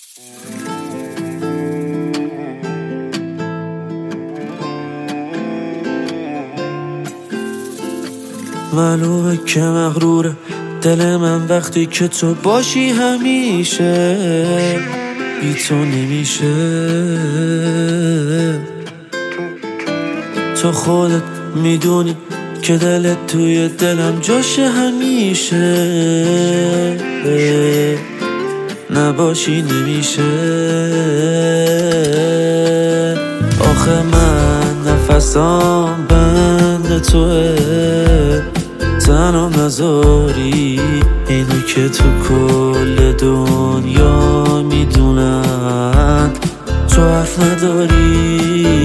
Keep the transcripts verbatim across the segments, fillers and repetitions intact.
معلومه که مغروره دل من وقتی که تو باشی، همیشه بی تو نمیشه. تو خودت میدونی که دلت توی دلم جاشه، همیشه نباشی نمیشه. آخه من نفسام بند توه، تنها نذاری اینو که تو کل دنیا میدونن تو حرف نداری.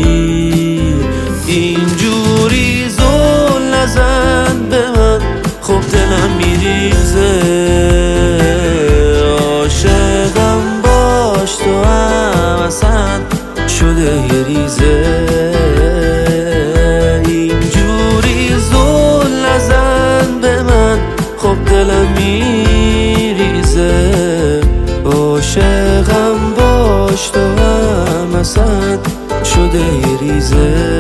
اینجوری زل نزن به من، خب دلم میریزه. عاشقم باش تو هم اصلا شده یه ریزه. اینجوری زل نزن به من، خب دلم میریزه. عاشقم باش تو هم اصلا شده یه ریزه.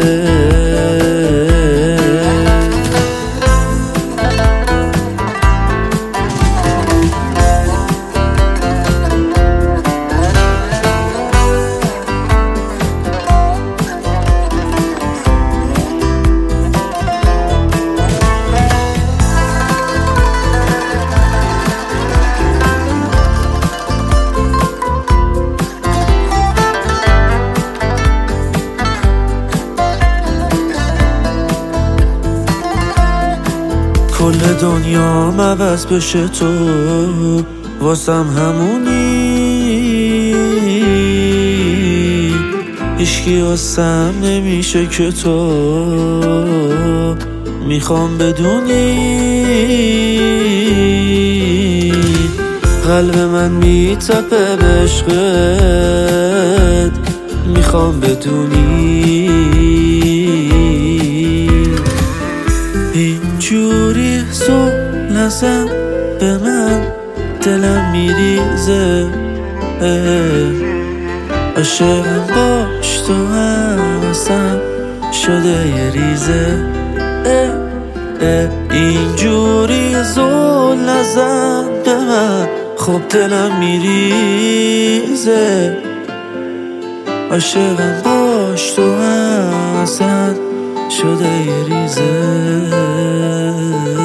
کل دنیا عوض بشه تو واسم همونی. هیچکی واسم نمیشه که تو میخوام بدونی. قلب من میتپه به عشقت، میخوام بدونی. اینجوری زل نزن به من، دلم میریزه. عاشقم باش تو هم اصلا شده یه ریزه. اینجوری زل نزن به من، خب دلم میریزه. عاشقم باش تو هم اصلا شده یه ریزه.